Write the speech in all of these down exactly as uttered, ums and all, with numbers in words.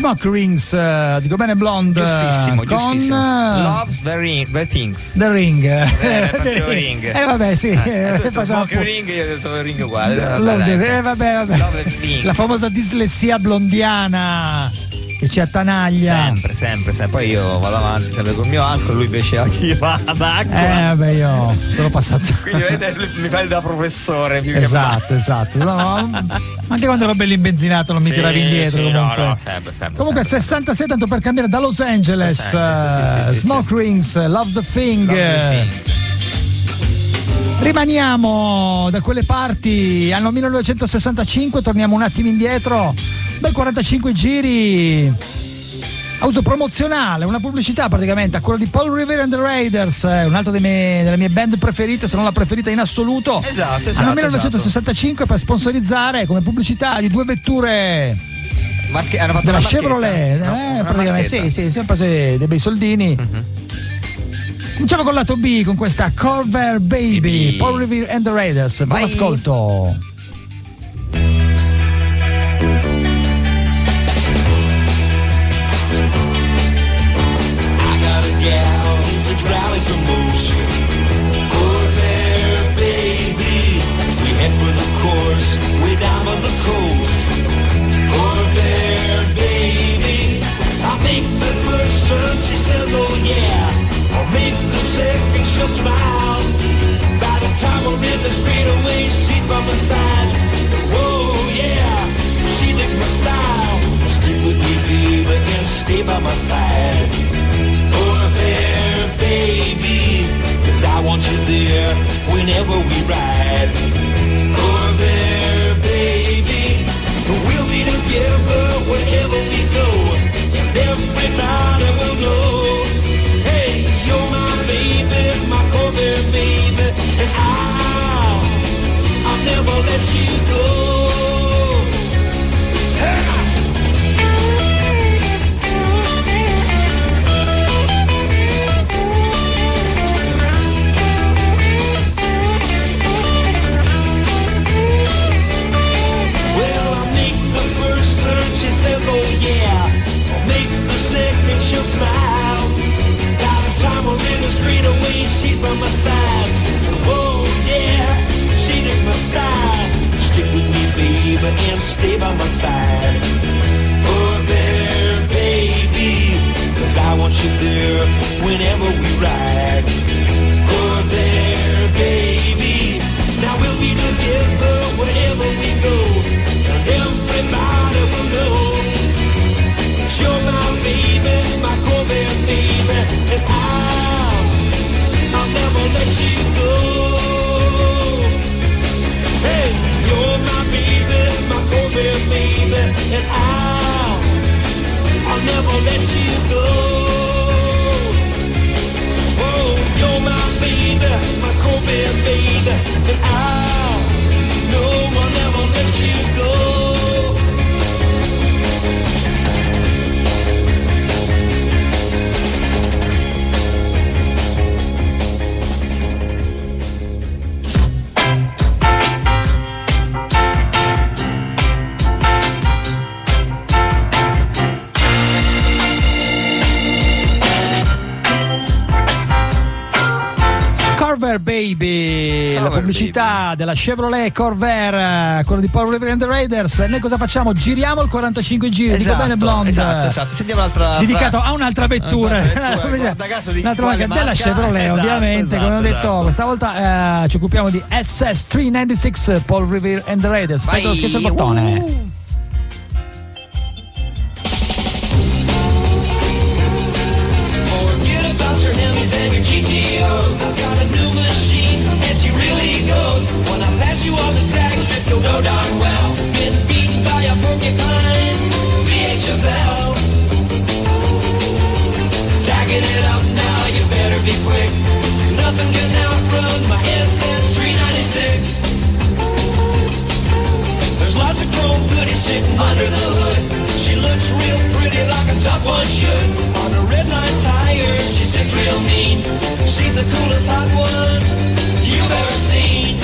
Smoke Rings, uh, dico bene Blonde. Giustissimo, con, giustissimo. Uh, Loves the ring, the things. The Ring. Eh, the ring. Eh vabbè, sì. Eh, tu hai detto Facciamo Smoke Ring, io ho detto ring uguale. The, Vabbè, Love the, dai. eh, vabbè, vabbè. Love the ring. La famosa dislessia blondiana che ci attanaglia. Sempre, sempre, sempre. Poi io vado avanti sempre col mio alcol, lui invece oggi va ad acqua. Eh vabbè, io sono passato. Quindi vedete, mi fai da professore più Esatto, che esatto. No, no, anche quando ero bello imbenzinato non mi Sì, tiravi indietro. sì, comunque, no, no, sempre, sempre, comunque sempre, sessantasei, tanto per cambiare da Los Angeles. Los Angeles, sì, sì, sì, Smoke sì. Rings, Love the Thing. Love the thing. Rimaniamo da quelle parti, anno millenovecentosessantacinque, torniamo un attimo indietro, bel quarantacinque giri a uso promozionale, una pubblicità praticamente a quella di Paul Revere and the Raiders, eh, un'altra delle mie, delle mie band preferite, se non la preferita in assoluto. Esatto, esatto. Anno millenovecentosessantacinque, per sponsorizzare come pubblicità di due vetture Marche- hanno fatto della una Chevrolet, marchetta? No, eh, una praticamente marchetta. sì, sì, sempre se dei bei soldini. Mhm. Cominciamo con lato B con questa Corvair Baby, Baby. Paul Revere and the Raiders. Buon Vai. ascolto. gal that rallies the most. Corvair, baby, we head for the course, way down on the coast. Corvair, baby, I make the first turn, she says, oh yeah. I'll make the second, she'll smile. By the time we're in the straightaway, she's by my side. Whoa, yeah, she digs my style. Stick with me, baby, and stay by my side. Corvair, baby, 'cause I want you there whenever we ride. Corvair, baby, we'll be together wherever we go, and everybody will know, hey, you're my baby, my Corvair baby, and I'll, I'll never let you go. She'll smile. By the time we're in the street away, she's by my side. Oh yeah, she digs my style. Stick with me, baby, and stay by my side. Corvair, baby, 'cause I want you there whenever we ride. Corvair, baby, now we'll be together wherever we go, and everybody will know you're my baby, my Corvair baby, and I'll, I'll never let you go. Hey, you're my baby, my Corvair baby, and I'll, I'll never let you go. Oh, you're my baby, my Corvair baby, and I'll, no, I'll never let you go. Corvair Baby, Corvair la pubblicità Baby. della Chevrolet Corvair, quello di Paul Revere and the Raiders. E noi cosa facciamo? Giriamo il quarantacinque giri, dico bene Blonde. Esatto, esatto. Sentiamo l'altra. Dedicato a un'altra vettura, Un'altra vettura, guarda caso di un'altra quale marca della marca? Chevrolet, Esatto, ovviamente, come ho esatto, detto. esatto. Questa volta eh, ci occupiamo di S S trecentonovantasei Paul Revere and the Raiders. Aspetta, lo schiaccia il bottone. Uh. Forget about your Hemis and your G T Os. I've got a new machine, and she really goes. When I pass you on the drag strip, you'll know darn well. Been beaten by a porcupine, B H Chevelle. Jacking it up now, you better be quick. Nothing can outrun my S S three ninety-six. There's lots of chrome goodies sitting under the hood. She looks real pretty like a top one should. On a red line tire, she sits real mean. She's the coolest hot one you've ever seen.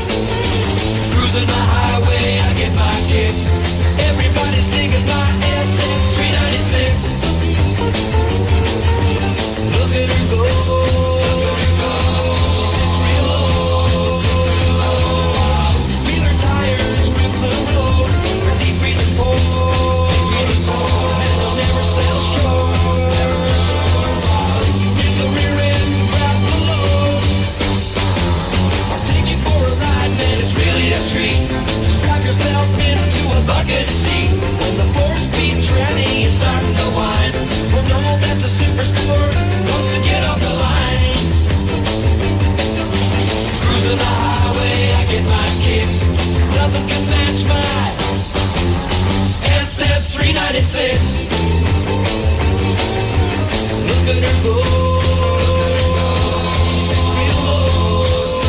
Cruising the highway, I get my kicks. Everybody's thinking my S ninety-six. Nothing can match my S S three ninety-six. Look at her go. She's real low.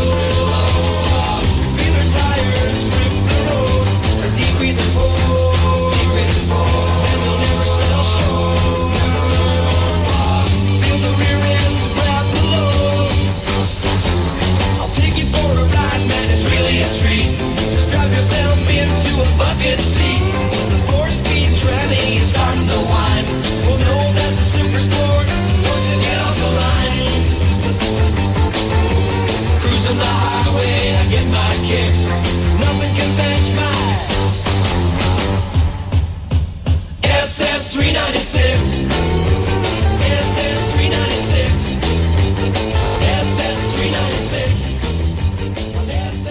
Feel her tires strip the road. Her knee breathing bold. And they'll never sell short. Feel the rear end grab the load. I'll take you for a ride, man, it's really a treat. Just drive yourself into a bucket seat. When the four-speed tranny is starting to whine, we'll know that the Super Sport wants to get off the line. Cruising the highway, I get my kicks. Nothing can match my S S three ninety-six. S S three ninety-six. S S three ninety-six. S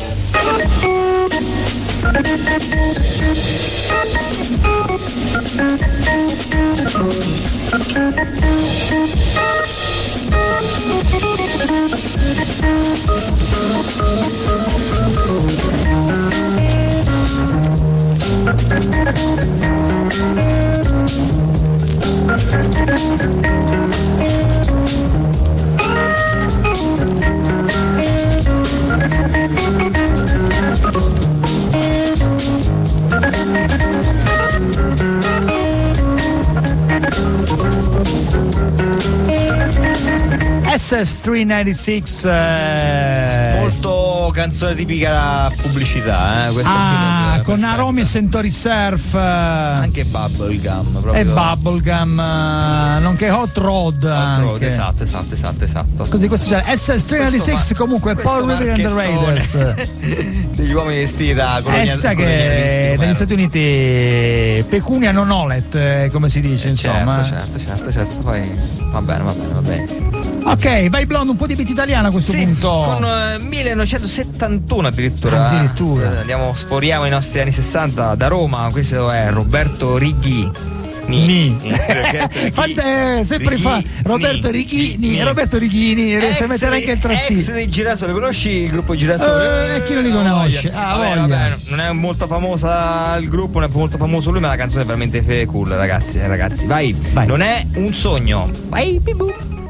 S S tre novantasei eh... molto canzone tipica pubblicità, eh? Questa ah, qui con Aromi e Centauri Surf eh... anche Bubblegum proprio. E Bubblegum eh... nonché Hot Rod, Hot Rod, esatto, esatto, esatto, esatto. Così questo c'è S S tre novantasei ma... comunque Paul River and the Raiders degli uomini vestiti da colonia, eh, sai che negli Stati Uniti pecunia non olet, eh, come si dice, eh, insomma. Certo, certo, certo, certo. Poi va bene, va bene, va benissimo. Ok, vai Blonde, un po' di beat italiana a questo sì, punto. Con uh, millenovecentosettantuno addirittura. Addirittura. Andiamo, sforiamo i nostri anni sessanta da Roma. Questo è Roberto Righi. Ni. Ni. Ni. Fate sempre fa Roberto Righini. Roberto Righini, riesce a mettere anche il trattino. Ex dei Girasole, conosci il gruppo Girasole? E eh, chi non li conosce? Ah, vabbè, voglia. vabbè, non è molto famosa il gruppo, non è molto famoso lui, ma la canzone è veramente cool, ragazzi, eh, ragazzi. Vai. Vai. Non è un sogno. Vai, bibu.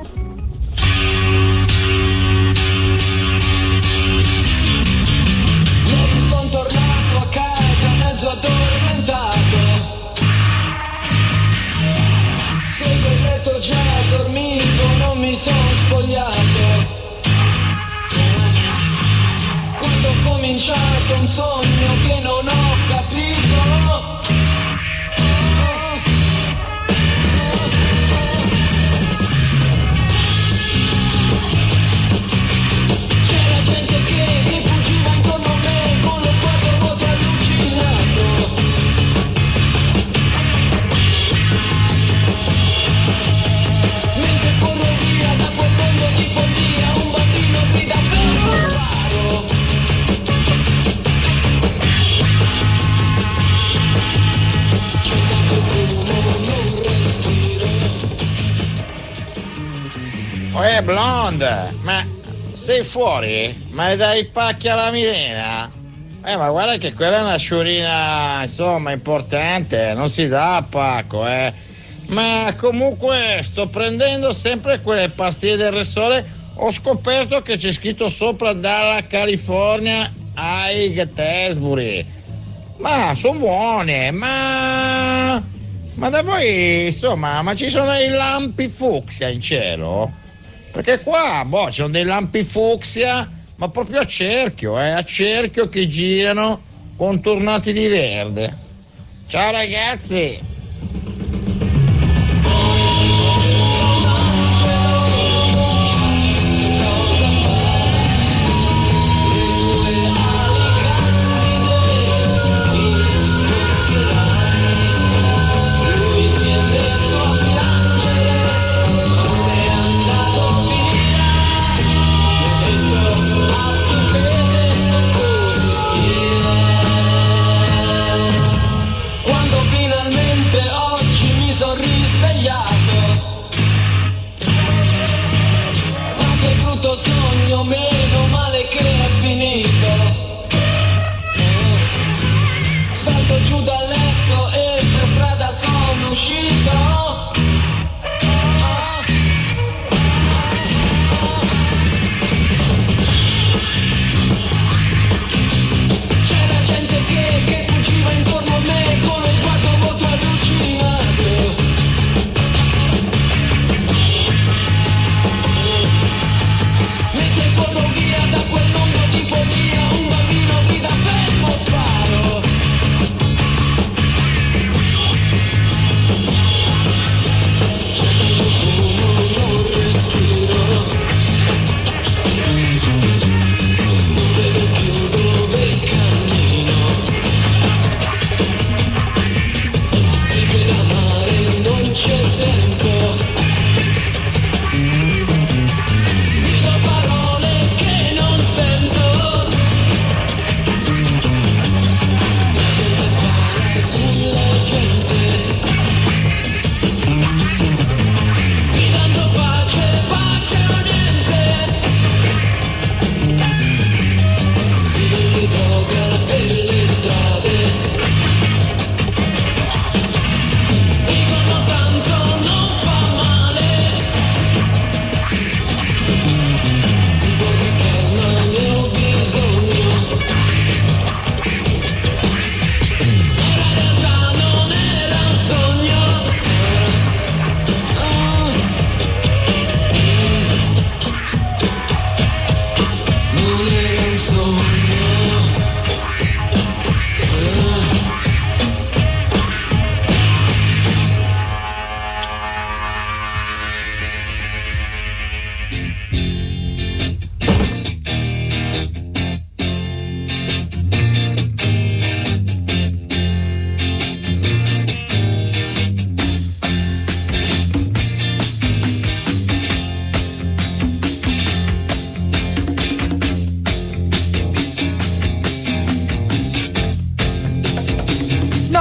Addormentato, seguo il letto, già dormivo, non mi sono spogliato. Quando ho cominciato un sogno che non ho capito. C'era gente che mi fuggiva intorno a me con lo sguardo vuoto allucinato. Mentre corro via da quel mondo di follia, un bambino grida "Vengo, sparo". C'è tanto fumo, non respiro. Uè Blonde, ma sei fuori? Ma dai i pacchi alla Milena? Eh ma guarda che quella è una sciurina insomma importante, non si dà a pacco, eh. Ma comunque sto prendendo sempre quelle pastiglie del Ressole. Ho scoperto che c'è scritto sopra dalla California ai Gettysburg. Ma sono buone, ma ma da voi insomma, ma ci sono dei lampi fucsia in cielo? Perché qua boh, ci sono dei lampi fucsia, ma proprio a cerchio, eh, a cerchio che girano contornati di verde. Ciao ragazzi. Quando finalmente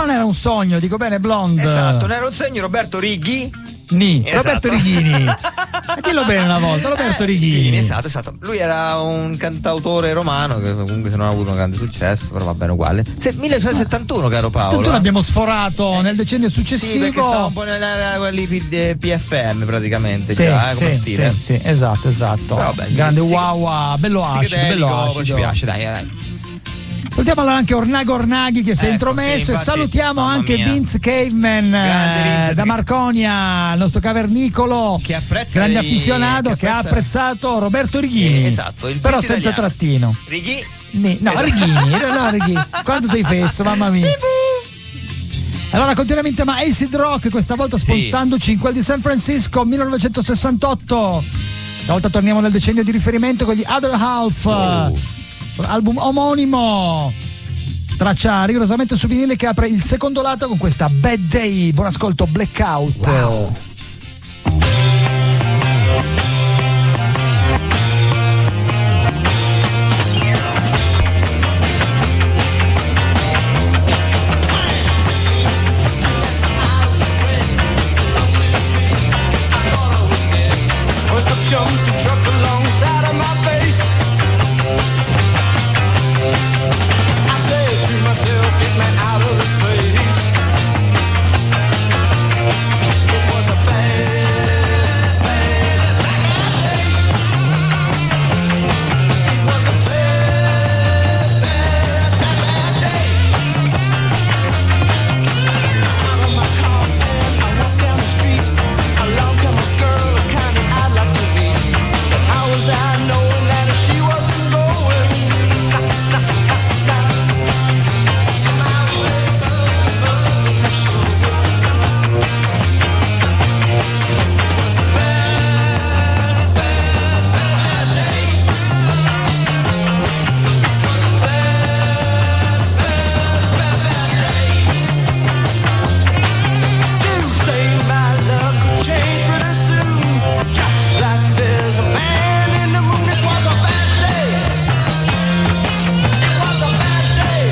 non era un sogno, dico bene, Blonde. Esatto, non era un sogno, Roberto Righi. Ni, Esatto. Roberto Righini. Dillo bene una volta, Roberto Eh, Righini. Esatto, esatto. Lui era un cantautore romano che comunque se non ha avuto un grande successo, però va bene uguale. Se, millenovecentosettantuno, caro Paolo. Tu l'abbiamo sforato nel decennio Sì, perché successivo. stava un po' nell'era quelli P- P F M praticamente, Sì, già, eh, come sì, stile. sì, sì, esatto, esatto. Però vabbè, Grande psiche- wow, bello acido, psichedelico, bello poi ci acido. piace, dai, dai. Salutiamo allora anche Ornago Ornaghi che si è Ecco, intromesso sì, e infatti, salutiamo mamma anche mia. Vince Caveman Grande eh, Vince, da che- Marconia, il nostro cavernicolo, Che apprezza grande i- affezionato che, che ha apprezza- apprezzato Roberto Righini. Eh, esatto, il però beat senza italiano. trattino. Righi. Ni- No, Esatto. Righini, no, no, Righini. Quanto sei fesso, mamma mia. Allora continuiamo in tema acid rock, questa volta Sì. spostandoci in quel di San Francisco millenovecentosessantotto. Stavolta torniamo nel decennio di riferimento con gli Other Half, Oh. album omonimo, traccia rigorosamente su vinile che apre il secondo lato con questa Bad Day. Buon ascolto, Blackout. Wow. When I jumped a truck alongside of my face, I said to myself, get me out of this place. It was a bad, bad, bad day. It was a bad, bad, bad, bad day. Out of my car and I walked down the street. Along come a girl, a kind of I'd like to meet. But how was I knowing that she wasn't going? Nah, nah, nah, nah. My way was above the shoulder. It was a bad, bad, bad day. It was a bad, bad, bad, bad day. You say my luck could change pretty soon, just like there's a man in the moon. It was a bad day. It was a bad day.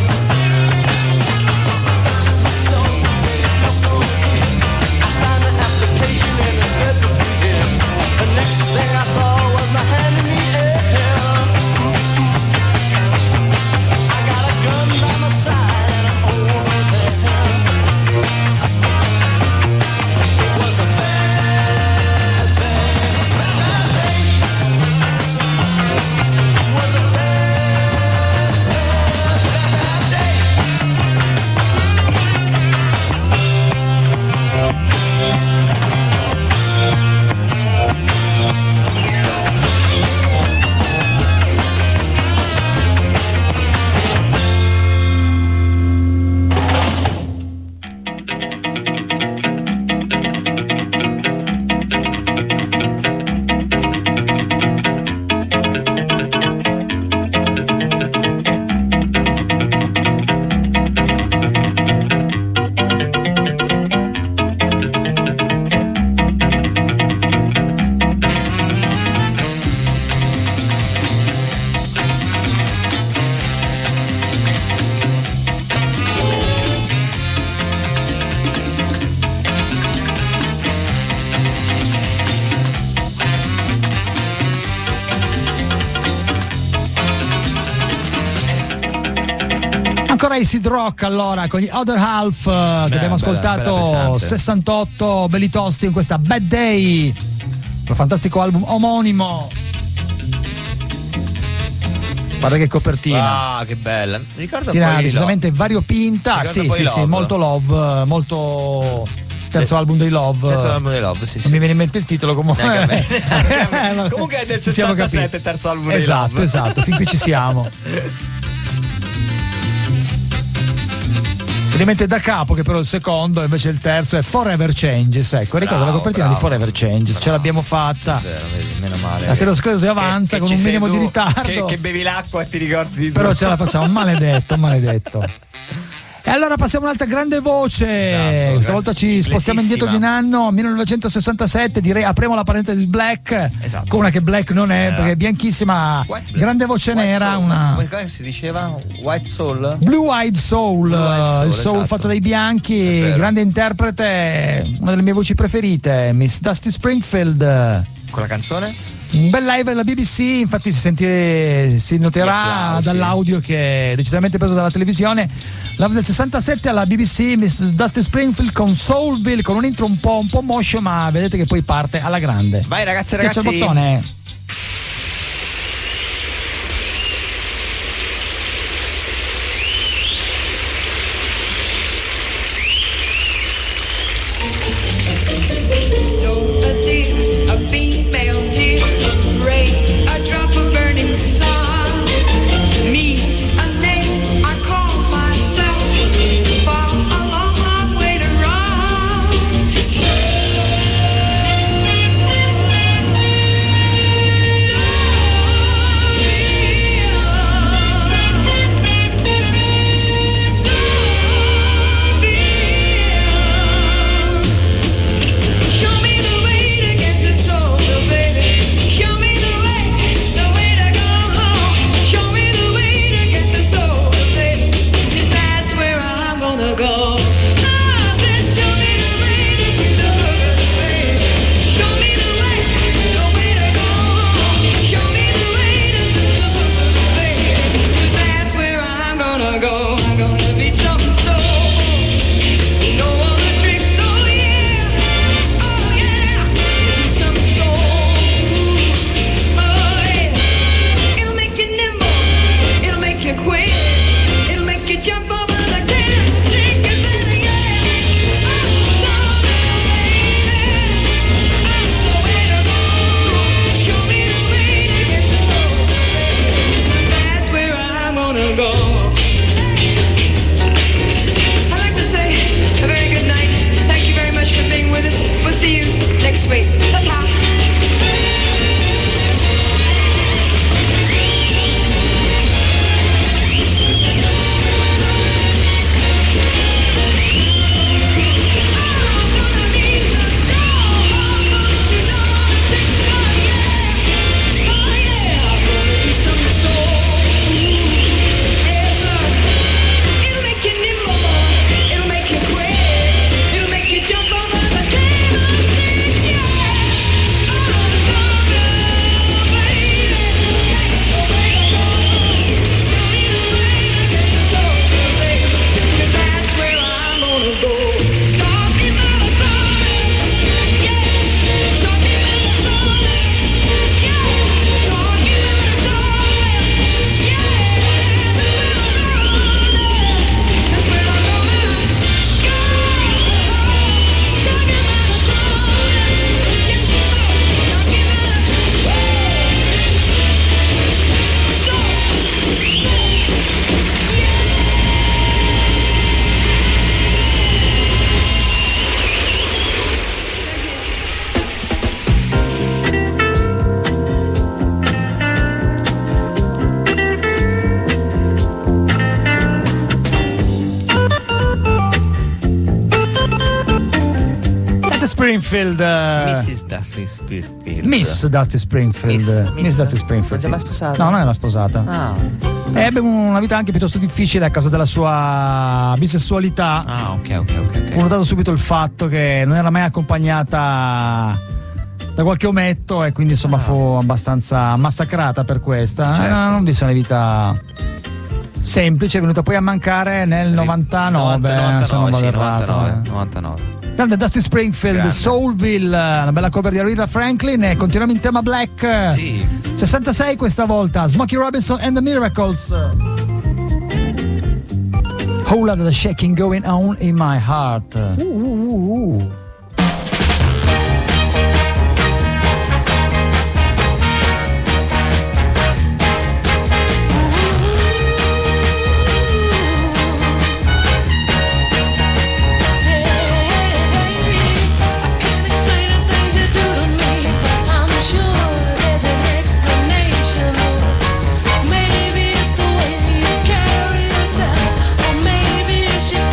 I saw the sign in the store, baby, don't go again. I signed an application and it said to begin. The next thing I saw was my hand in the air. I got a gun by my side and I'm over there. It was a bad, bad, bad, bad day. It was a bad, bad, bad, bad day. Ancora acid rock allora con gli Other Half eh, che abbiamo bella, ascoltato bella pesante. sessantotto, belli tosti in questa Bad Day, un fantastico album omonimo. Guarda che copertina. Ah, che bella. Mi ricorda Tira poi decisamente variopinta. Ricorda Sì, poi sì, Love. sì, molto love, eh, molto terzo Eh, album dei Love. Terzo album dei Love, sì, Non sì. mi viene in mente il titolo comunque. Neanche a me. Neanche a me. Ma- Comunque è del ci siamo sessantasette, capiti. terzo album dei Esatto, Love. esatto, fin qui ci siamo. Mi mente da capo che però il secondo invece il terzo è Forever Changes, ecco, ricordo Bravo, la copertina bravo. di Forever Changes, ce Bravo. l'abbiamo fatta. Vero, vedi, meno male. La terosclerosi avanza Che- con che un ci sei minimo di tu, ritardo. Che, che bevi l'acqua e ti ricordi di Però tutto. ce la facciamo, maledetto, maledetto. E allora passiamo a un'altra grande voce. Esatto, Stavolta ci spostiamo indietro di un anno, millenovecentosessantasette. Direi apriamo la parentesi Black. Esatto. Con una che Black non è, Eh. perché è bianchissima, White grande voce White nera. Soul. Una Come si diceva? White Soul? Blue Eyed Soul, Blue Eyed Soul, il soul esatto. fatto dai bianchi, vero. grande interprete, una delle mie voci preferite, Miss Dusty Springfield. Con la canzone? Un bel live alla B B C, infatti si, senti, si Gli noterà applausi. dall'audio che è decisamente preso dalla televisione. Live del sessantasette alla B B C, Miss Dusty Springfield con Soulville, con un intro un po', un po' moscio, ma vedete che poi parte alla grande. Vai ragazzi e Schiaccia ragazzi. il bottone. Don't a deer, a female deer, rain, a drop of burning sun. Me, a name I call myself, far a long, long way to run. Show me the way to get to soul, baby. Show me the way, the way to go home. Show me the way to get to soul, baby. That's where I'm gonna go. I said, show me the way to get to soul, baby. Show me the way, the way to go home. Show me the way to get to soul, baby. That's where I'm gonna go. I'm gonna be some soul. No other tricks, oh yeah. Oh yeah, some soul. Oh yeah, it'll make you nimble, it'll make you quick, it'll make you jump over the can. Think it better, yeah. Oh, baby, that's the way to go. Show me the way to get to soul, baby. That's where I'm gonna go. I'd like to say a very good night. Thank you very much for being with us. We'll see you next week. Ta-ta. It'll make you nimble, it'll make you quick, it'll make you jump over the can. Yeah. That's where I'm gonna go. Talking about a thought, yeah. Talking about a thought, yeah. Talking about a thought, yeah. That's where I'm gonna go. Talking about a thought, yeah. Talking Dusty Springfield. eh, missus Dusty Springfield. Miss Dusty Springfield. Miss, Miss, Miss. Dusty Springfield. Non si è sì. mai sposata? No, non era sposata. Ah. Ebbe una vita anche piuttosto difficile a causa della sua bisessualità. Ah, ok, ok, ok. Fu notato subito il fatto che non era mai accompagnata da qualche ometto e quindi insomma Ah. fu abbastanza massacrata per questa. Certo. Eh, non visse una vita semplice, è venuta poi a mancare nel novantanove, novantanove, se non vado sì, errato. novantanove, eh. novantanove. Grande Dusty Springfield, Grande. Soulville, una bella cover di Aretha Franklin e continuiamo in tema black. Sì. sessantasei questa volta, Smokey Robinson and the Miracles. Whole lot of the shaking going on in my heart. Uh, uh, uh, uh. Maybe it's the way you carry yourself, or maybe it's your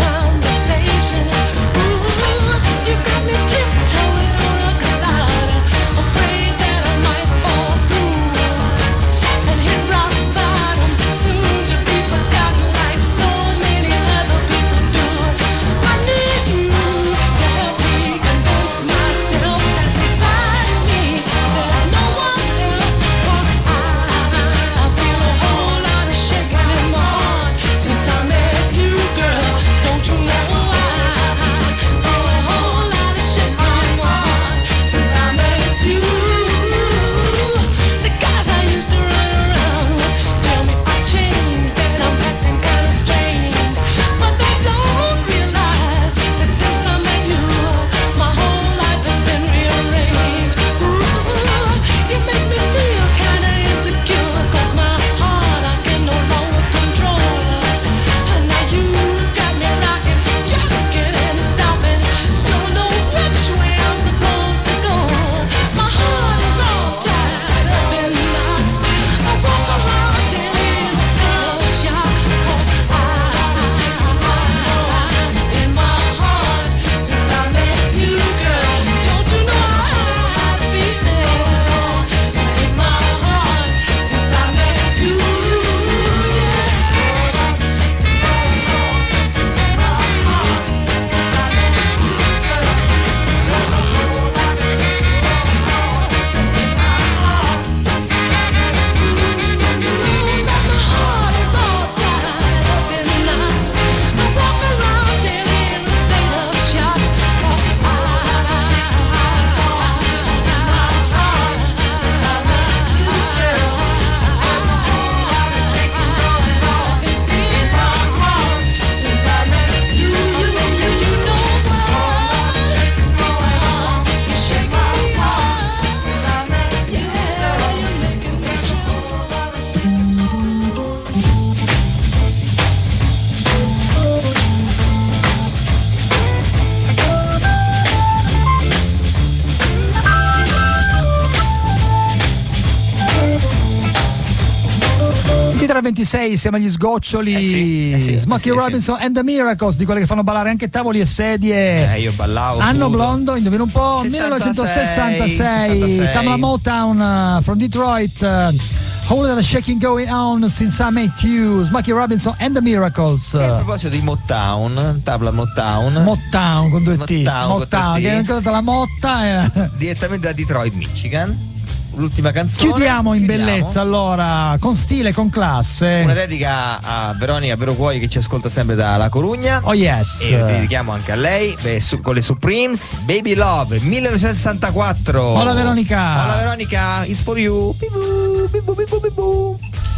e ventisei siamo agli sgoccioli. Eh sì, eh sì, Smokey eh sì, Robinson and the Miracles, di quelle che fanno ballare anche tavoli e sedie. Eh, io ballavo. Anno sudo. blondo, indovina un po', sessantasei, millenovecentosessantasei. sessantasei. Tamla Motown uh, from Detroit. Uh, Whole lot of shaking going on since I met you. Smokey Robinson and the Miracles. E a proposito di Motown, tabla Motown. Motown con due T. Motown con Motown, due T. che è ancora la motta. eh. Direttamente da Detroit, Michigan. L'ultima canzone. Chiudiamo in Chiudiamo. bellezza allora, con stile, con classe. Una dedica a Veronica Verocuoio che ci ascolta sempre da La Corugna. Oh yes. E lo dedichiamo anche a lei, beh, su, con le Supremes, Baby Love, millenovecentosessantaquattro. Hola Veronica. Hola Veronica, it's for you. Bibu, bibu, bibu, bibu.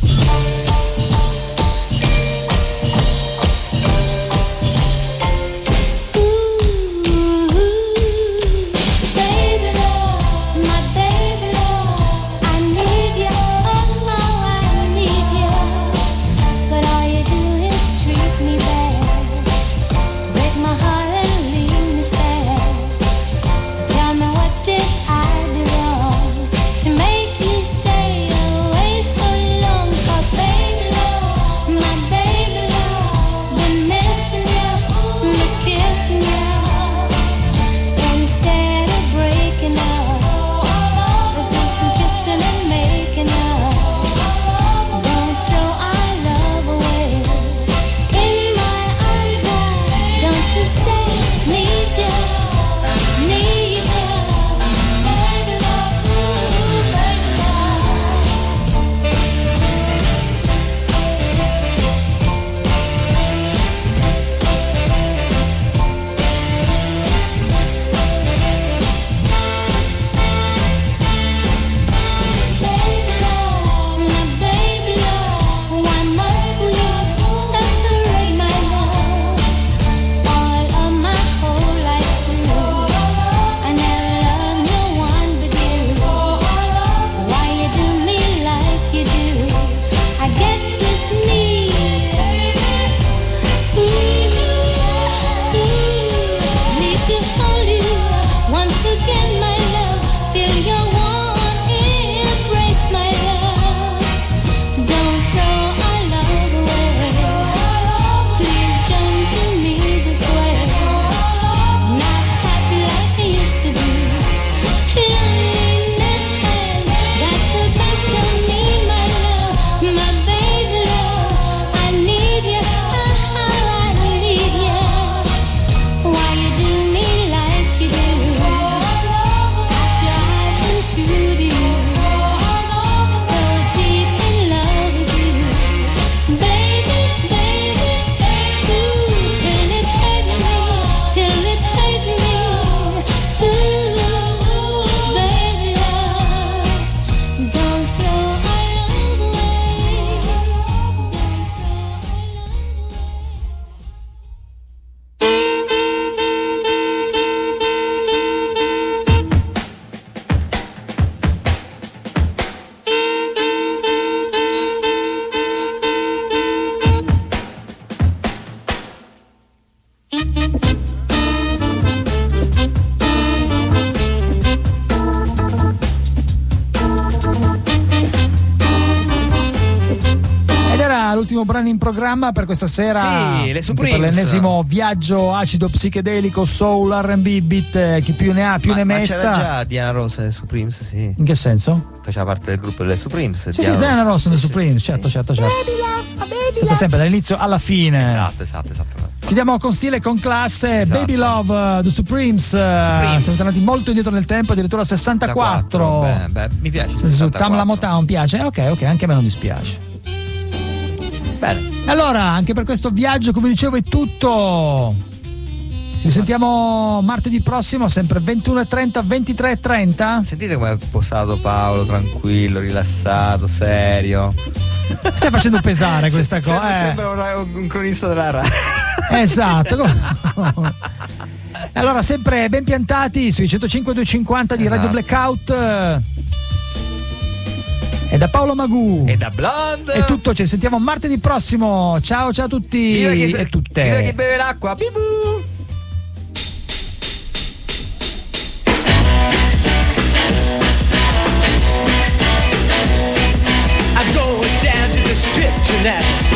Baby love, my baby love, I need you, oh I need you, but all you do is treat me bad, break my heart and leave me sad. Tell me what did I do wrong to make you stay away so long? 'Cause baby love, my baby love, been missing you, miss kissing you. Instead of breaking up, let's do some kissing and making up. Don't throw our love away. In my arms now, don't you stay. Need you, need you. Baby love, baby Baby love, my baby love, why must we separate, my love? All of my whole life through, I never loved no one but you. Why you do me like you do? I get this need, ooh, ooh, need to hold you once again, my love. Feel your warm embrace, my love. Don't throw our love away. Please don't do me this way. Not happy like I used to be. Loneliness has got the best of me, my love. My baby love, I need you, I need you. Why you do me like you do? After I've been true to you, so deep in love with you, baby, baby, ooh, till it's hurting me, till it's hurting me, ooh, baby love, don't throw our love away, don't throw our Ed era l'ultimo brano in programma per questa sera. Sì, le Supremes. Per l'ennesimo viaggio acido psichedelico, soul, R and B, beat, eh, chi più ne ha più ma, ne ma metta. c'era già Diana Ross delle Supremes, sì. In che senso? Faceva parte del gruppo delle Supremes. Sì, sì, Diana Ross and the Supremes, certo, certo, certo. È stata sempre dall'inizio alla fine. Esatto, esatto, esatto. Chiudiamo con stile e con classe. Esatto. Baby Love, uh, The Supremes. uh, Supremes. Siamo tornati molto indietro nel tempo, addirittura sessantaquattro. Beh, beh, mi piace. Su sessantaquattro. Tamla Motown piace? Ok, ok, anche a me non dispiace. Bene. Allora, anche per questo viaggio, come dicevo, è tutto. Ci sentiamo martedì prossimo, sempre ventuno e trenta, ventitré e trenta. Sentite come è posato Paolo, tranquillo, rilassato, serio. Stai facendo pesare questa cosa. Sembra, eh. sembra un, un cronista della Rai. Esatto. Allora, sempre ben piantati sui centocinque duecentocinquanta di Radio Esatto. Blackout. E da Paolo Magù. E da Blonde. È tutto, ci sentiamo martedì prossimo. Ciao ciao a tutti Viva chi, e tutte. viva chi beve l'acqua. Bibu. I go down to the strip that